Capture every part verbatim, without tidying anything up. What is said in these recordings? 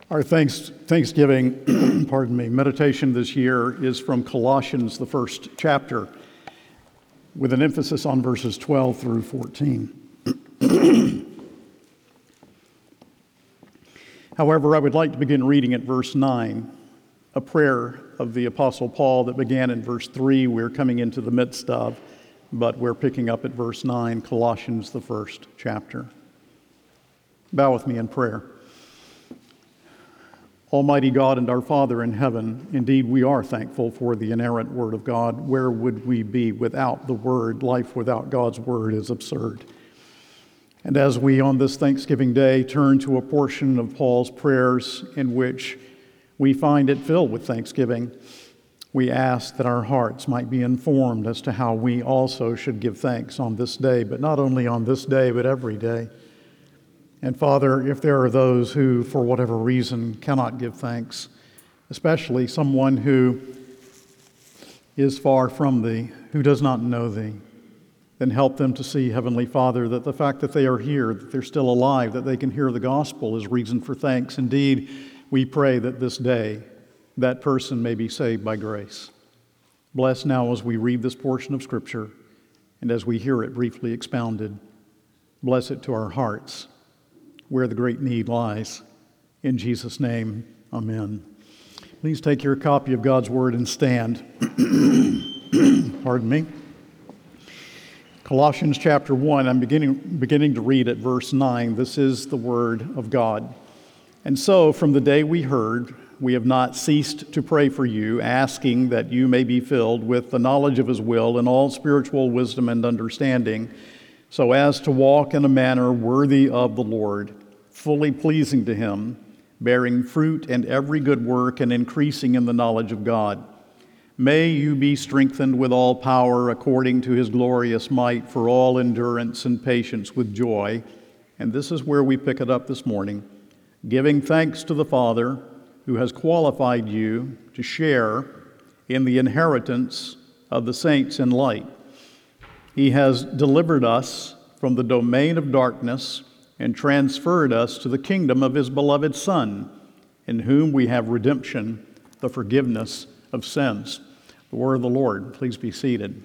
Our thanks, Thanksgiving, pardon me, meditation this year is from Colossians, the first chapter, with an emphasis on verses twelve through fourteen. However, I would like to begin reading at verse nine, a prayer of the Apostle Paul that began in verse three. We're coming into the midst of, but we're picking up at verse nine, Colossians, the first chapter. Bow with me in prayer. Almighty God and our Father in heaven, indeed we are thankful for the inerrant Word of God. Where would we be without the Word? Life without God's Word is absurd. And as we on this Thanksgiving Day turn to a portion of Paul's prayers in which we find it filled with thanksgiving, we ask that our hearts might be informed as to how we also should give thanks on this day, but not only on this day, but every day. And Father, if there are those who, for whatever reason, cannot give thanks, especially someone who is far from Thee, who does not know Thee, then help them to see, Heavenly Father, that the fact that they are here, that they're still alive, that they can hear the gospel is reason for thanks. Indeed, we pray that this day, that person may be saved by grace. Bless now as we read this portion of Scripture, and as we hear it briefly expounded. Bless it to our hearts, where the great need lies. In Jesus' name, amen. Please take your copy of God's Word and stand. Pardon me. Colossians chapter one, I'm beginning, beginning to read at verse nine. This is the Word of God. And so, from the day we heard, we have not ceased to pray for you, asking that you may be filled with the knowledge of His will and all spiritual wisdom and understanding, so as to walk in a manner worthy of the Lord, fully pleasing to Him, bearing fruit in every good work and increasing in the knowledge of God. May you be strengthened with all power according to His glorious might for all endurance and patience with joy. And this is where we pick it up this morning, giving thanks to the Father who has qualified you to share in the inheritance of the saints in light. He has delivered us from the domain of darkness and transferred us to the kingdom of His beloved Son, in whom we have redemption, the forgiveness of sins. The word of the Lord. Please be seated.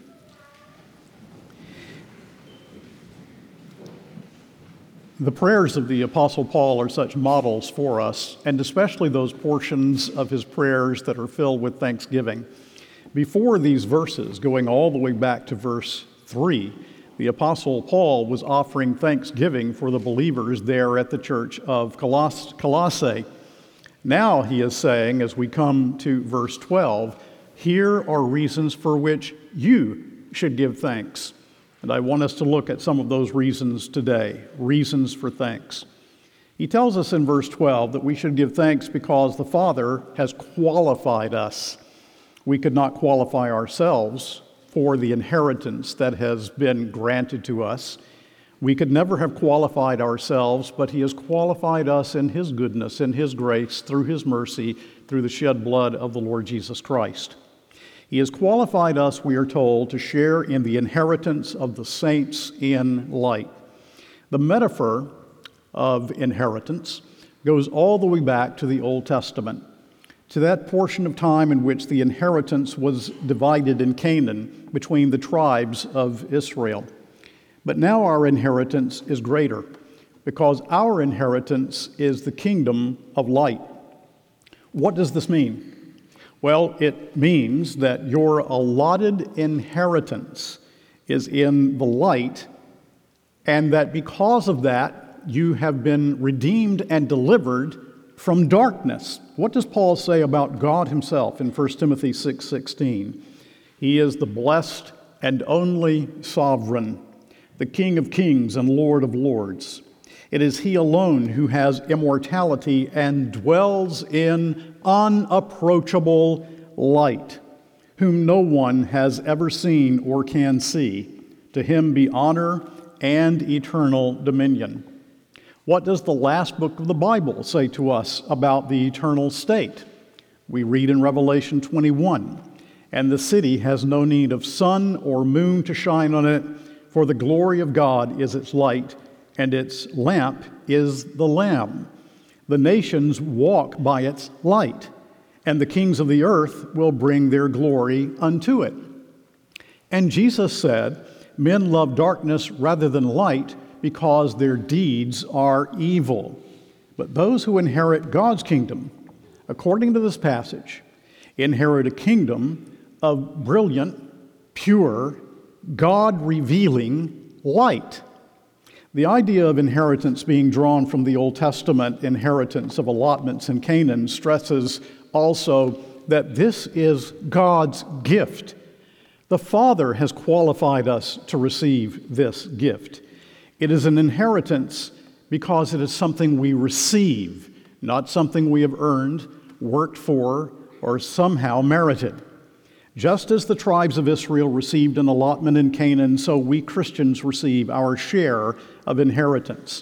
The prayers of the Apostle Paul are such models for us, and especially those portions of his prayers that are filled with thanksgiving. Before these verses, going all the way back to verse three, the Apostle Paul was offering thanksgiving for the believers there at the church of Coloss- Colossae. Now he is saying, as we come to verse twelve, here are reasons for which you should give thanks. And I want us to look at some of those reasons today, reasons for thanks. He tells us in verse twelve that we should give thanks because the Father has qualified us. We could not qualify ourselves for the inheritance that has been granted to us. We could never have qualified ourselves, but He has qualified us in His goodness, in His grace, through His mercy, through the shed blood of the Lord Jesus Christ. He has qualified us, we are told, to share in the inheritance of the saints in light. The metaphor of inheritance goes all the way back to the Old Testament, to that portion of time in which the inheritance was divided in Canaan between the tribes of Israel. But now our inheritance is greater, because our inheritance is the kingdom of light. What does this mean? Well, it means that your allotted inheritance is in the light, and that because of that, you have been redeemed and delivered from darkness. What does Paul say about God Himself in First Timothy six sixteen? He is the blessed and only sovereign, the King of kings and Lord of lords. It is He alone who has immortality and dwells in unapproachable light, whom no one has ever seen or can see. To Him be honor and eternal dominion. What does the last book of the Bible say to us about the eternal state? We read in Revelation twenty-one, and the city has no need of sun or moon to shine on it, for the glory of God is its light, and its lamp is the Lamb. The nations walk by its light, and the kings of the earth will bring their glory unto it. And Jesus said, men love darkness rather than light because their deeds are evil. But those who inherit God's kingdom, according to this passage, inherit a kingdom of brilliant, pure, God-revealing light. The idea of inheritance being drawn from the Old Testament inheritance of allotments in Canaan stresses also that this is God's gift. The Father has qualified us to receive this gift. It is an inheritance because it is something we receive, not something we have earned, worked for, or somehow merited. Just as the tribes of Israel received an allotment in Canaan, so we Christians receive our share of inheritance.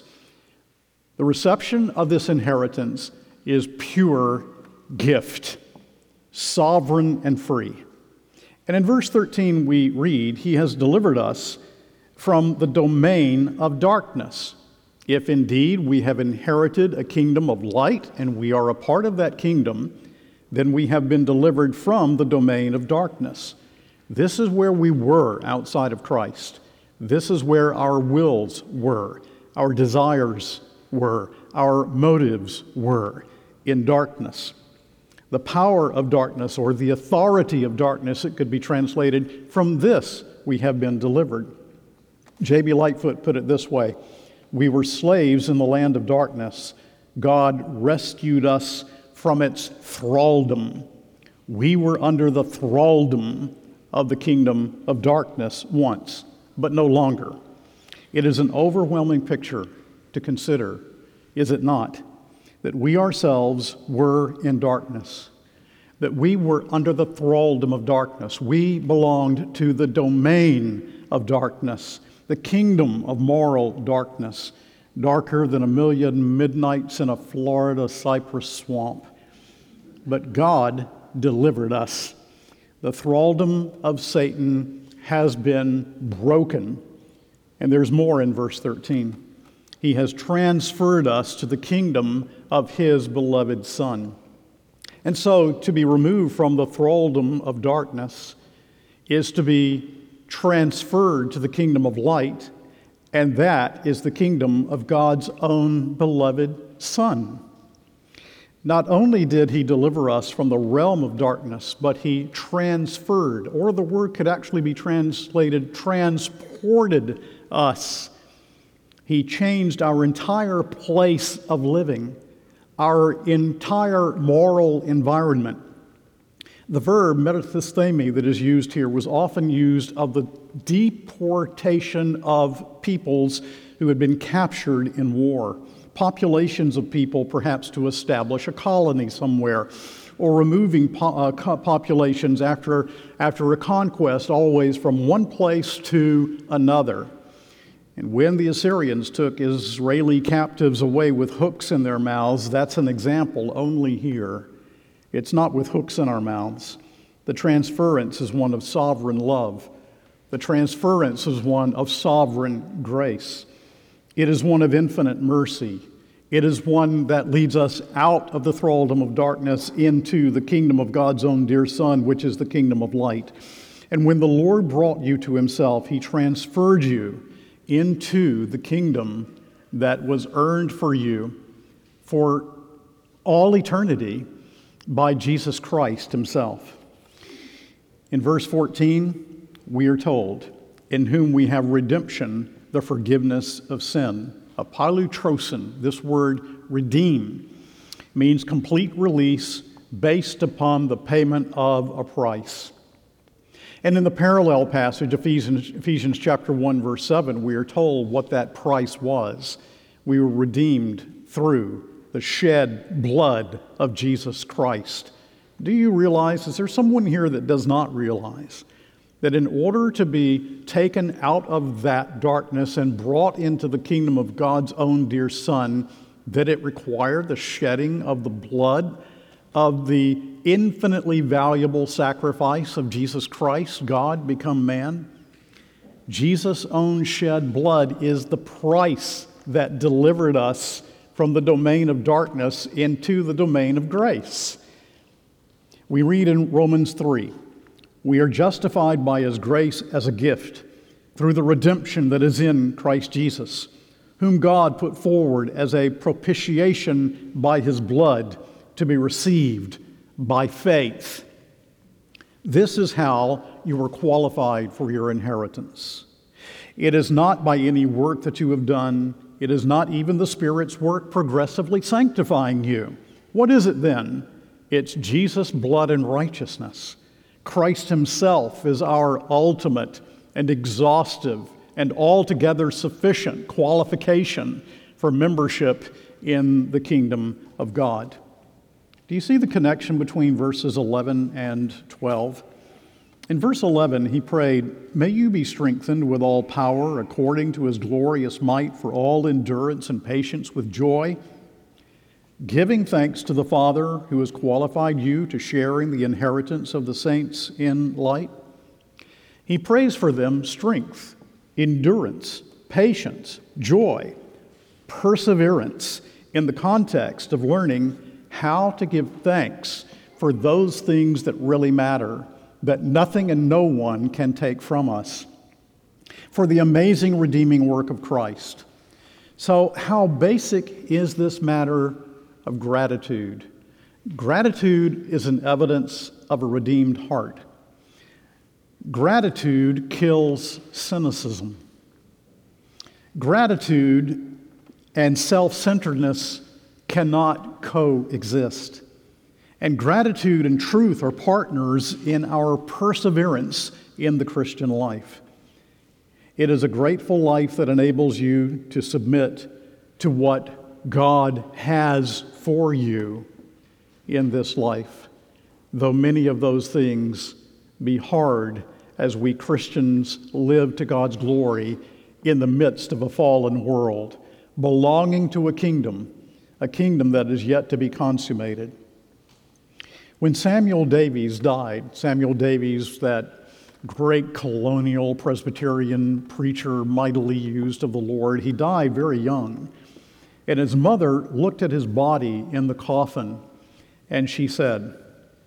The reception of this inheritance is pure gift, sovereign and free. And in verse thirteen we read, he has delivered us from the domain of darkness. If indeed we have inherited a kingdom of light and we are a part of that kingdom, then we have been delivered from the domain of darkness. This is where we were outside of Christ. This is where our wills were, our desires were, our motives were, in darkness. The power of darkness, or the authority of darkness, it could be translated, from this we have been delivered. J B Lightfoot put it this way: we were slaves in the land of darkness. God rescued us from its thraldom. We were under the thraldom of the kingdom of darkness once, but no longer. It is an overwhelming picture to consider, is it not, that we ourselves were in darkness, that we were under the thraldom of darkness. We belonged to the domain of darkness, the kingdom of moral darkness, darker than a million midnights in a Florida cypress swamp. But God delivered us. The thraldom of Satan has been broken. And there's more in verse thirteen. He has transferred us to the kingdom of his beloved Son. And so to be removed from the thraldom of darkness is to be transferred to the kingdom of light, and that is the kingdom of God's own beloved Son. Not only did he deliver us from the realm of darkness, but he transferred, or the word could actually be translated, transported us. He changed our entire place of living, our entire moral environment. The verb metasthymi that is used here was often used of the deportation of peoples who had been captured in war. Populations of people, perhaps to establish a colony somewhere, or removing po- uh, populations after, after a conquest, always from one place to another. And when the Assyrians took Israeli captives away with hooks in their mouths, that's an example only here. It's not with hooks in our mouths. The transference is one of sovereign love. The transference is one of sovereign grace. It is one of infinite mercy. It is one that leads us out of the thraldom of darkness into the kingdom of God's own dear Son, which is the kingdom of light. And when the Lord brought you to himself, he transferred you into the kingdom that was earned for you for all eternity by Jesus Christ himself. In verse fourteen, we are told, in whom we have redemption, the forgiveness of sin. Apolutrosin, this word redeem, means complete release based upon the payment of a price. And in the parallel passage, Ephesians, Ephesians chapter one, verse seven, we are told what that price was. We were redeemed through the shed blood of Jesus Christ. Do you realize, is there someone here that does not realize that in order to be taken out of that darkness and brought into the kingdom of God's own dear Son, that it required the shedding of the blood of the infinitely valuable sacrifice of Jesus Christ, God become man? Jesus' own shed blood is the price that delivered us from the domain of darkness into the domain of grace. We read in Romans three, "We are justified by his grace as a gift through the redemption that is in Christ Jesus, whom God put forward as a propitiation by his blood to be received by faith." This is how you are qualified for your inheritance. It is not by any work that you have done. It is not even the Spirit's work progressively sanctifying you. What is it then? It's Jesus' blood and righteousness. Christ himself is our ultimate and exhaustive and altogether sufficient qualification for membership in the kingdom of God. Do you see the connection between verses eleven and twelve? In verse eleven, he prayed, "May you be strengthened with all power according to his glorious might for all endurance and patience with joy, giving thanks to the Father who has qualified you to share in the inheritance of the saints in light." He prays for them strength, endurance, patience, joy, perseverance in the context of learning how to give thanks for those things that really matter, that nothing and no one can take from us, for the amazing redeeming work of Christ. So how basic is this matter of gratitude? Gratitude is an evidence of a redeemed heart. Gratitude kills cynicism. Gratitude and self-centeredness cannot coexist. And gratitude and truth are partners in our perseverance in the Christian life. It is a grateful life that enables you to submit to what God has for you in this life, though many of those things be hard as we Christians live to God's glory in the midst of a fallen world, belonging to a kingdom, a kingdom that is yet to be consummated. When Samuel Davies died, Samuel Davies, that great colonial Presbyterian preacher mightily used of the Lord, he died very young. And his mother looked at his body in the coffin, and she said,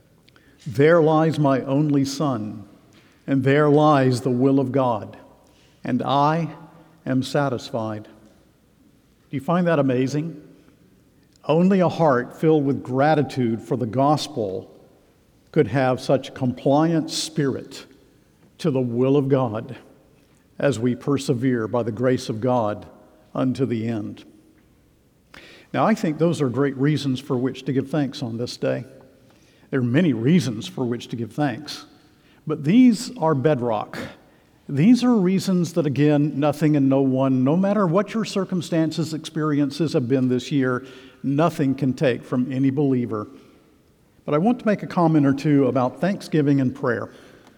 "There lies my only son, and there lies the will of God, and I am satisfied." Do you find that amazing? Only a heart filled with gratitude for the gospel could have such a compliant spirit to the will of God as we persevere by the grace of God unto the end. Now, I think those are great reasons for which to give thanks on this day. There are many reasons for which to give thanks, but these are bedrock. These are reasons that, again, nothing and no one, no matter what your circumstances, experiences have been this year, nothing can take from any believer. But I want to make a comment or two about thanksgiving and prayer.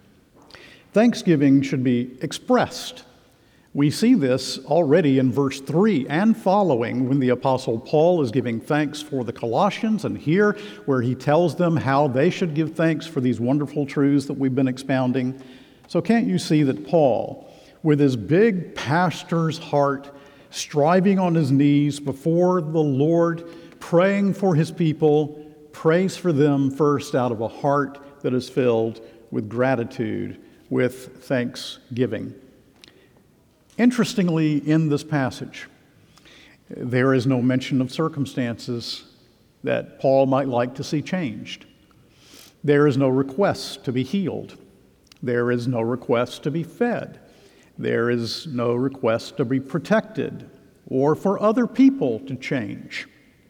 Thanksgiving should be expressed. We see this already in verse three and following when the Apostle Paul is giving thanks for the Colossians, and here where he tells them how they should give thanks for these wonderful truths that we've been expounding. So can't you see that Paul, with his big pastor's heart, striving on his knees before the Lord, praying for his people, prays for them first out of a heart that is filled with gratitude, with thanksgiving. Interestingly, in this passage, there is no mention of circumstances that Paul might like to see changed. There is no request to be healed. There is no request to be fed. There is no request to be protected or for other people to change.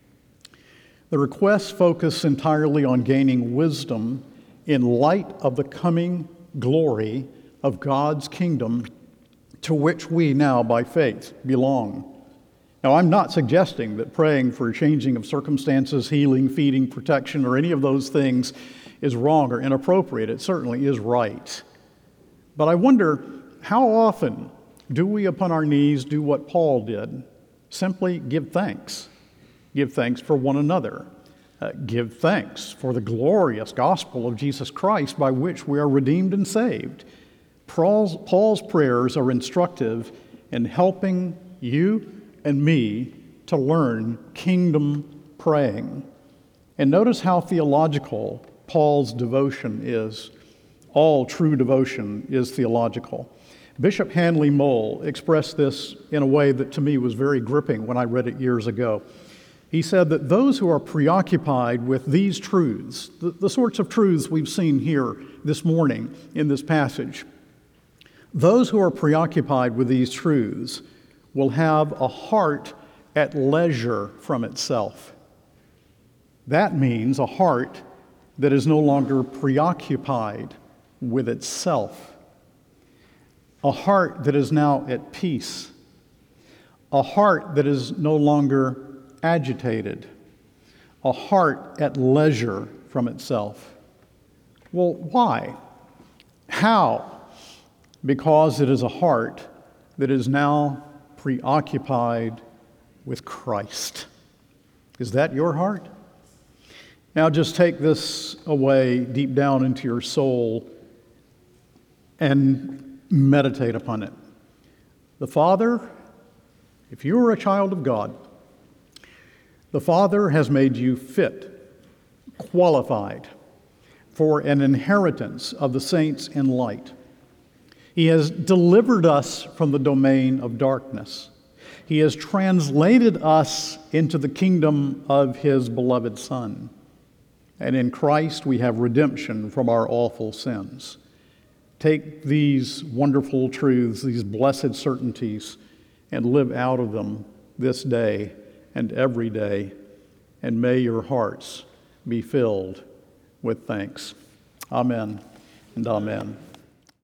The requests focus entirely on gaining wisdom in light of the coming glory of God's kingdom to which we now, by faith, belong. Now, I'm not suggesting that praying for a changing of circumstances, healing, feeding, protection, or any of those things is wrong or inappropriate. It certainly is right. But I wonder, how often do we upon our knees do what Paul did? Simply give thanks. Give thanks for one another. Uh, give thanks for the glorious gospel of Jesus Christ by which we are redeemed and saved. Paul's, Paul's prayers are instructive in helping you and me to learn kingdom praying. And notice how theological Paul's devotion is. All true devotion is theological. Bishop Handley Moll expressed this in a way that to me was very gripping when I read it years ago. He said that those who are preoccupied with these truths, the, the sorts of truths we've seen here this morning in this passage, those who are preoccupied with these truths will have a heart at leisure from itself. That means a heart that is no longer preoccupied with itself. A heart that is now at peace. A heart that is no longer agitated. A heart at leisure from itself. Well, why? How? Because it is a heart that is now preoccupied with Christ. Is that your heart? Now just take this away deep down into your soul and meditate upon it. The Father, if you are a child of God, the Father has made you fit, qualified for an inheritance of the saints in light. He has delivered us from the domain of darkness. He has translated us into the kingdom of His beloved Son. And in Christ we have redemption from our awful sins. Take these wonderful truths, these blessed certainties, and live out of them this day and every day, and may your hearts be filled with thanks. Amen and amen.